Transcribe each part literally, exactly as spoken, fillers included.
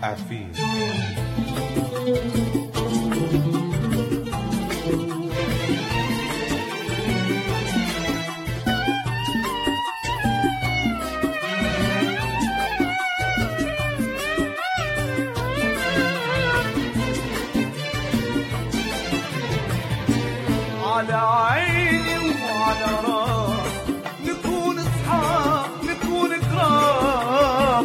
عارفين. على عيني وعلى راس نكون اصحاب نكون كرام،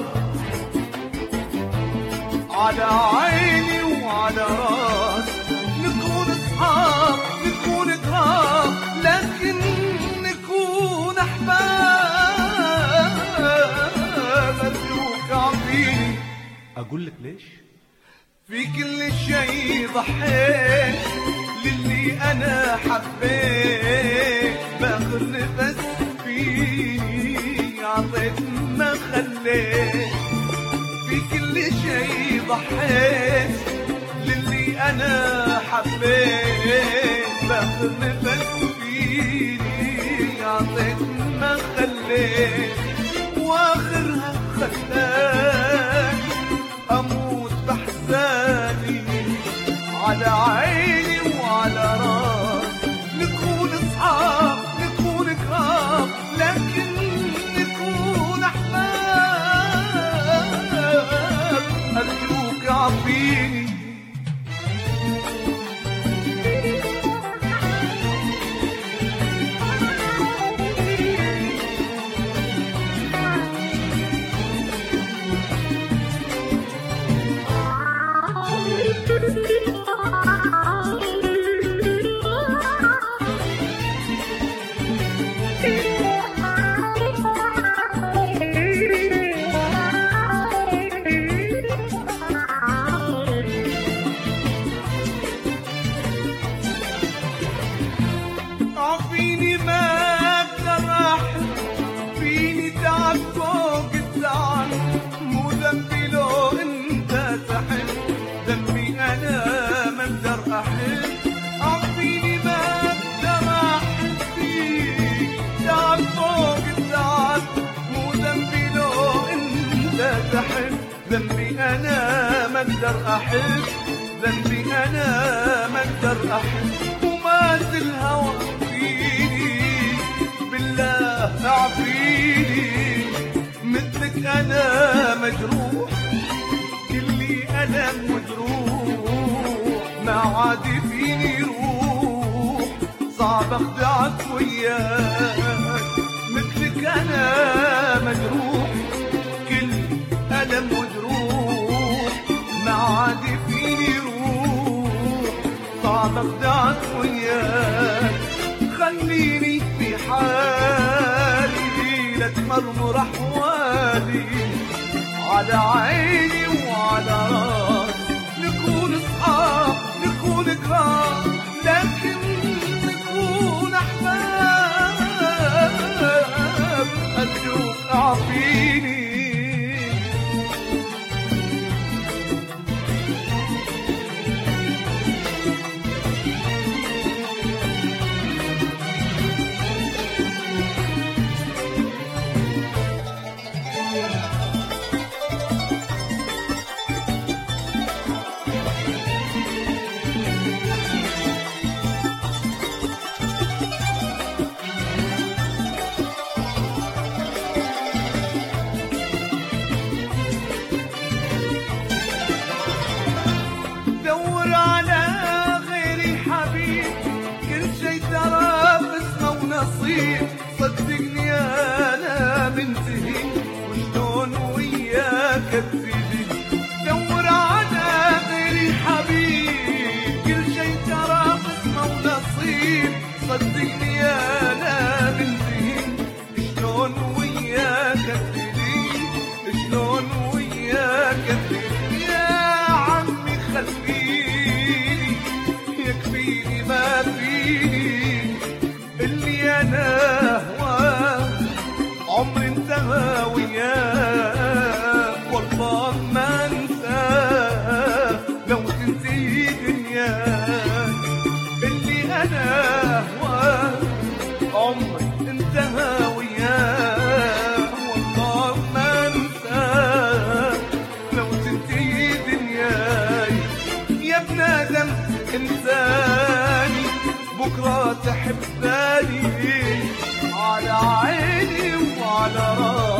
على عيني وعلى راس نكون اصحاب نكون كرام، لكن نكون احباب. ارجوك اعطيني اقول لك ليش؟ في كل شيء ضحيت للي انا حبيت، باخر نفس فيني عطيت ما خليت. في كل شيء ضحيت للي انا حبيت، باخر نفس فيني عطيت ما خليت. واخرها خلاني اموت بحزاني، على عيني وعلى راس نكون اصحاب نكون كرام، لكن نكون احباب. ارجوك اعطيني فيني ما اقدر احب، فيني تعب فوق التعب، مو ذنبي لو انت تحب، ذنبي انا ما اقدر احب. اعطيني ما اقدر احب، فيني تعب فوق التعب، مو ذنبي لو انت تحب، ذنبي انا ما اقدر احب، ذنبي انا ما اقدر احب. ومات الهوى بالله اعفيني، مثلك انا مجروح، كلي انا مجروح، ما عاد فيني روح، صعب اخدعك وياك. مثلك انا مجروح، كلي انا مجروح، ما عاد فيني روح، صعب اخدعك وياك. خليني في حالي لا تمرمر احوالي، على عيني وعلى راس نكون اصحاب نكون كرام، لكن نكون احباب. ارجوك اعطيني صدقني انا منتهي، وشلون وياك ابتدي. دور على غيري حبيب، كل شي ترى قسمه ونصيب. صدقني انا منتهي، شلون وياك ابتدي، شلون وياك ابتدي. يا عمي خليني يكفيني ما فيني اللي انا بكرة تحبني على عيني وعلى راسي.